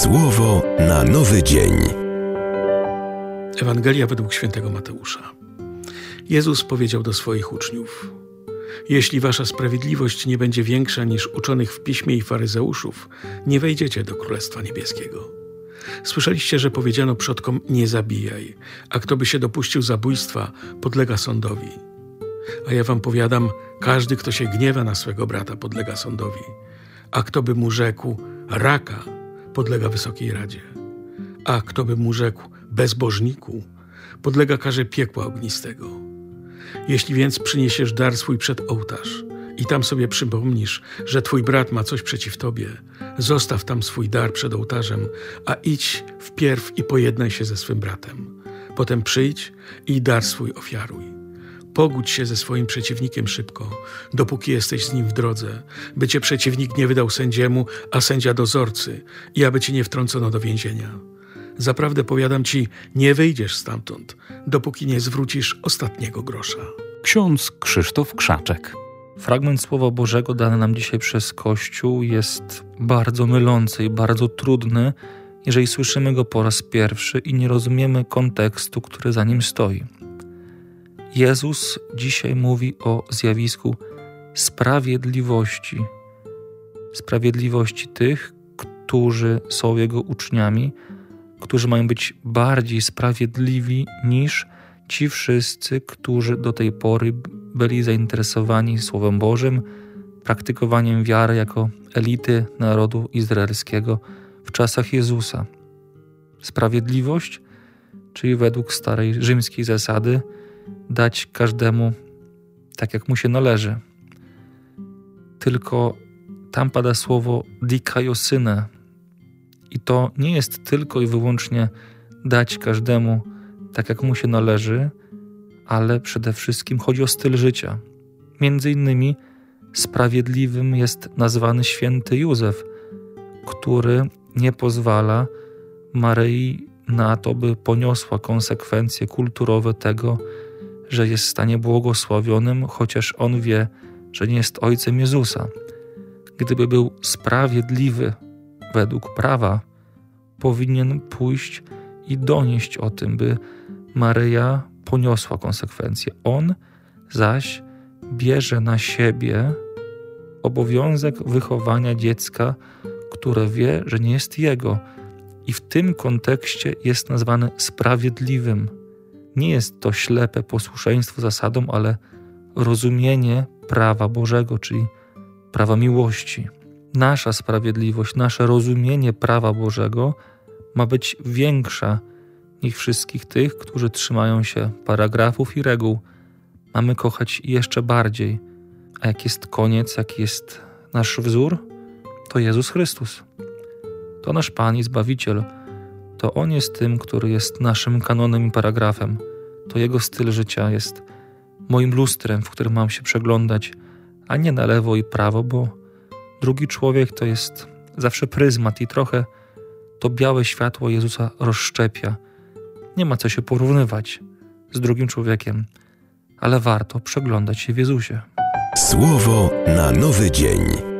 Słowo na nowy dzień. Ewangelia według świętego Mateusza. Jezus powiedział do swoich uczniów: jeśli wasza sprawiedliwość nie będzie większa niż uczonych w piśmie i faryzeuszów, nie wejdziecie do Królestwa Niebieskiego. Słyszeliście, że powiedziano przodkom: nie zabijaj, a kto by się dopuścił zabójstwa, podlega sądowi. A ja wam powiadam, każdy, kto się gniewa na swego brata, podlega sądowi, a kto by mu rzekł raka, podlega Wysokiej Radzie, a kto by mu rzekł bezbożniku, podlega karze piekła ognistego. Jeśli więc przyniesiesz dar swój przed ołtarz i tam sobie przypomnisz, że twój brat ma coś przeciw tobie, zostaw tam swój dar przed ołtarzem, a idź wpierw i pojednaj się ze swym bratem. Potem przyjdź i dar swój ofiaruj. Pogódź się ze swoim przeciwnikiem szybko, dopóki jesteś z nim w drodze, by cię przeciwnik nie wydał sędziemu, a sędzia dozorcy, i aby cię nie wtrącono do więzienia. Zaprawdę powiadam ci, nie wyjdziesz stamtąd, dopóki nie zwrócisz ostatniego grosza. Ksiądz Krzysztof Krzaczek. Fragment Słowa Bożego dany nam dzisiaj przez Kościół jest bardzo mylący i bardzo trudny, jeżeli słyszymy go po raz pierwszy i nie rozumiemy kontekstu, który za nim stoi. Jezus dzisiaj mówi o zjawisku sprawiedliwości. Sprawiedliwości tych, którzy są Jego uczniami, którzy mają być bardziej sprawiedliwi niż ci wszyscy, którzy do tej pory byli zainteresowani Słowem Bożym, praktykowaniem wiary jako elity narodu izraelskiego w czasach Jezusa. Sprawiedliwość, czyli według starej rzymskiej zasady, dać każdemu tak, jak mu się należy. Tylko tam pada słowo dikaiosyne i to nie jest tylko i wyłącznie dać każdemu tak, jak mu się należy, ale przede wszystkim chodzi o styl życia. Między innymi sprawiedliwym jest nazwany święty Józef, który nie pozwala Maryi na to, by poniosła konsekwencje kulturowe tego, że jest w stanie błogosławionym, chociaż on wie, że nie jest ojcem Jezusa. Gdyby był sprawiedliwy według prawa, powinien pójść i donieść o tym, by Maryja poniosła konsekwencje. On zaś bierze na siebie obowiązek wychowania dziecka, które wie, że nie jest jego, i w tym kontekście jest nazwany sprawiedliwym. Nie jest to ślepe posłuszeństwo zasadom, ale rozumienie prawa Bożego, czyli prawa miłości. Nasza sprawiedliwość, nasze rozumienie prawa Bożego ma być większa niż wszystkich tych, którzy trzymają się paragrafów i reguł. Mamy kochać jeszcze bardziej. A jaki jest koniec, jaki jest nasz wzór? To Jezus Chrystus. To nasz Pan i Zbawiciel. To On jest tym, który jest naszym kanonem i paragrafem. To Jego styl życia jest moim lustrem, w którym mam się przeglądać, a nie na lewo i prawo, bo drugi człowiek to jest zawsze pryzmat i trochę to białe światło Jezusa rozszczepia. Nie ma co się porównywać z drugim człowiekiem, ale warto przeglądać się w Jezusie. Słowo na nowy dzień.